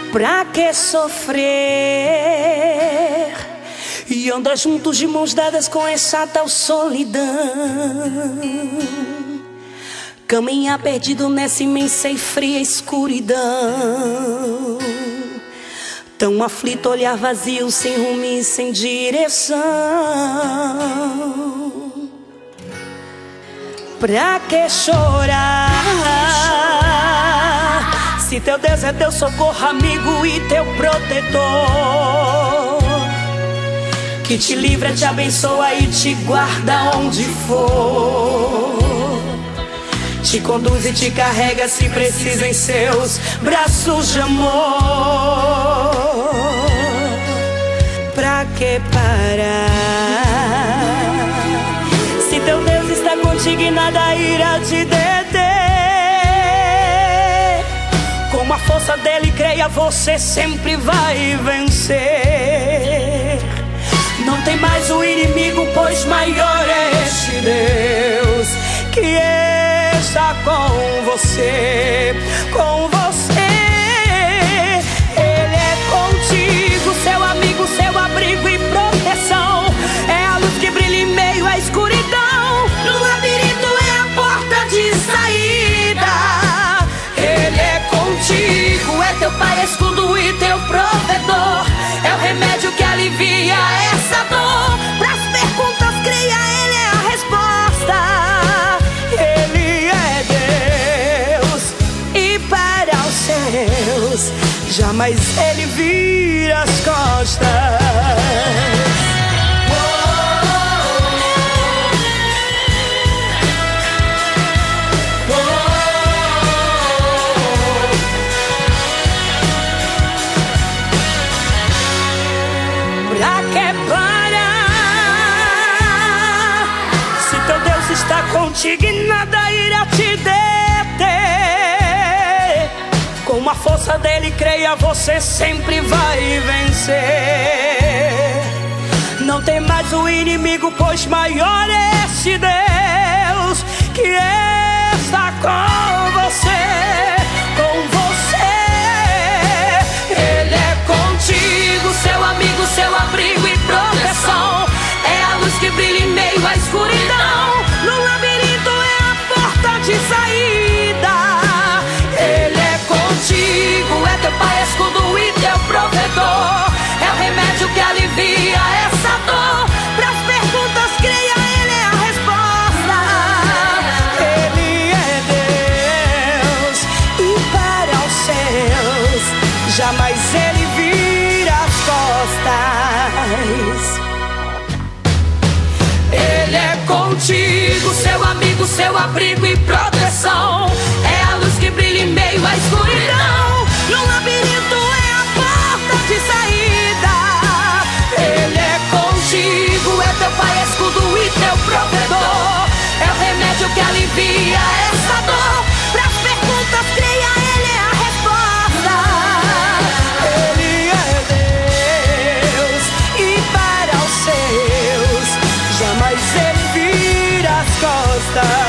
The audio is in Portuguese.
Pra que sofrer e andar juntos de mãos dadas com essa tal solidão? Caminhar perdido nessa imensa e fria escuridão. Tão aflito, olhar vazio, sem rumo e sem direção. Pra que chorar? Se teu Deus é teu socorro, amigo e teu protetor, que te livra, te abençoa e te guarda onde for, te conduz e te carrega se precisa em seus braços de amor. Pra que parar? Se teu Deus está contigo e nada irá te deter, com a força dele, creia, você sempre vai vencer. Não tem mais o inimigo, pois maior é este Deus que está com você, com você. Ele é contigo, seu amigo, seu abrigo e proteção. É a luz que brilha em meio à escuridão. No labirinto é a porta de saída. Ele é contigo, é teu pai, escudo e teu provedor. É o remédio que alivia essa dor. Pras perguntas, creia, ele é a resposta. Ele é Deus e para os seus jamais ele vira as costas. Pra que parar? Se teu Deus está contigo e nada irá te deter, com a força dele, creia, você sempre vai vencer. Não tem mais o inimigo, pois maior é esse Deus que está com você, com você. Ele é contigo, seu amigo, seu abrigo e proteção. É a luz que brilha em meio à escuridão. No labirinto é a porta de saída. Ele é contigo, é teu pai, escudo e teu provedor. É o remédio que alivia essa dor. Pras perguntas, creia, ele é a resposta. Ele é Deus e para os seus jamais ele vira as costas. Ele é contigo, seu amigo, seu abrigo e proteção. É a luz que brilha em meio à escuridão. No labirinto é a porta de saída. Ele é contigo, é teu pai, escudo e teu provedor. É o remédio que alivia essa dor. Pras perguntas, creia, ele é a resposta. Ele é Deus e para os seus jamais ele vira as costas.